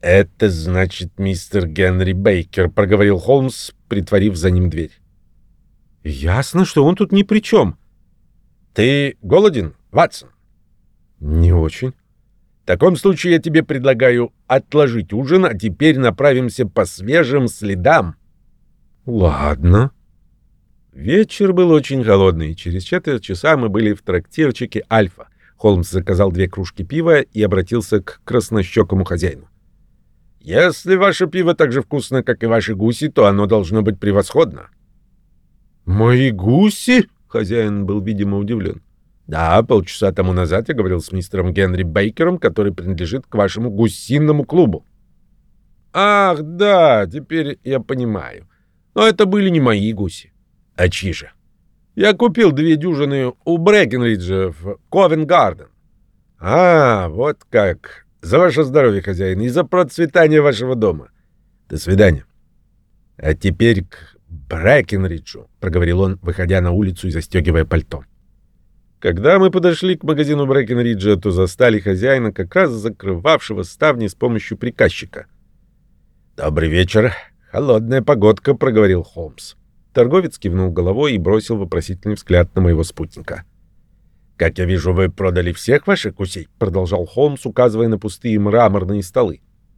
«Это значит мистер Генри Бейкер», — проговорил Холмс, притворив за ним дверь. «Ясно, что он тут ни при чем». «Ты голоден, Ватсон?» «Не очень». «В таком случае я тебе предлагаю отложить ужин, а теперь направимся по свежим следам». «Ладно». Вечер был очень холодный, и через четверть часа мы были в трактирчике «Альфа». Холмс заказал 2 кружки пива и обратился к краснощекому хозяину. «Если ваше пиво так же вкусно, как и ваши гуси, то оно должно быть превосходно». «Мои гуси?» — хозяин был, видимо, удивлен. «Да, полчаса тому назад я говорил с мистером Генри Бейкером, который принадлежит к вашему гусиному клубу». «Ах, да, теперь я понимаю. Но это были не мои гуси». «А чьи же?» «Я купил 2 дюжины у Брэкенриджа в Ковент-Гарден». «А, вот как. За ваше здоровье, хозяин, и за процветание вашего дома. До свидания». «А теперь к Брэкенриджу», — проговорил он, выходя на улицу и застегивая пальто. Когда мы подошли к магазину Брэкенриджа, то застали хозяина, как раз закрывавшего ставни с помощью приказчика. «Добрый вечер. Холодная погодка», — проговорил Холмс. Торговец кивнул головой и бросил вопросительный взгляд на моего спутника. «Как я вижу, вы продали всех ваших гусей?» — продолжал Холмс, указывая на пустые мраморные столы.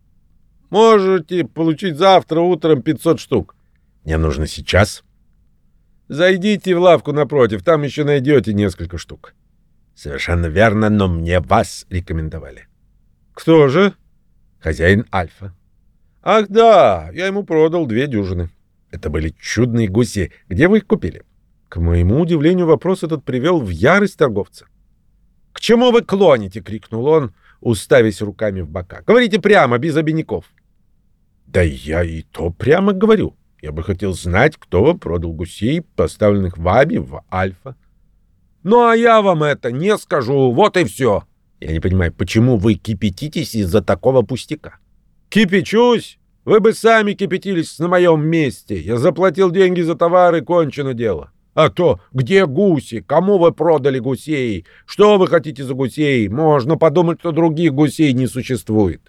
«Можете получить завтра утром 500 штук. Мне нужно сейчас». «Зайдите в лавку напротив, там еще найдете несколько штук». «Совершенно верно, но мне вас рекомендовали». «Кто же?» «Хозяин Альфа». «Ах да, я ему продал 2 дюжины». «Это были чудные гуси. Где вы их купили?» К моему удивлению, вопрос этот привел в ярость торговца. «К чему вы клоните?» — крикнул он, уставясь руками в бока. «Говорите прямо, без обиняков». «Да я и то прямо говорю. Я бы хотел знать, кто вам продал гусей, поставленных вами в Альфа». «Ну, а я вам это не скажу, вот и все». «Я не понимаю, почему вы кипятитесь из-за такого пустяка?» «Кипячусь? Вы бы сами кипятились на моем месте. Я заплатил деньги за товар, и кончено дело. А то, где гуси? Кому вы продали гусей? Что вы хотите за гусей? Можно подумать, что других гусей не существует».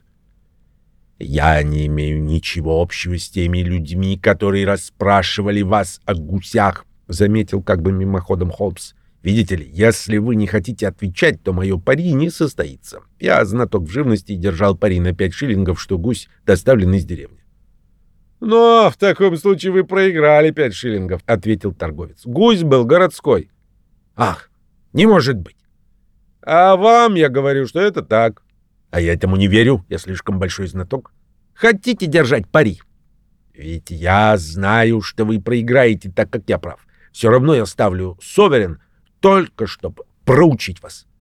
«Я не имею ничего общего с теми людьми, которые расспрашивали вас о гусях», — заметил как бы мимоходом Холмс. «Видите ли, если вы не хотите отвечать, то мое пари не состоится. Я знаток в живности и держал пари на 5 шиллингов, что гусь доставлен из деревни». «Но в таком случае вы проиграли 5 шиллингов», — ответил торговец. «Гусь был городской». «Ах, не может быть». «А вам я говорю, что это так». «А я этому не верю, я слишком большой знаток». «Хотите держать пари?» «Ведь я знаю, что вы проиграете, так как я прав. Все равно я ставлю суверен, только чтобы проучить вас».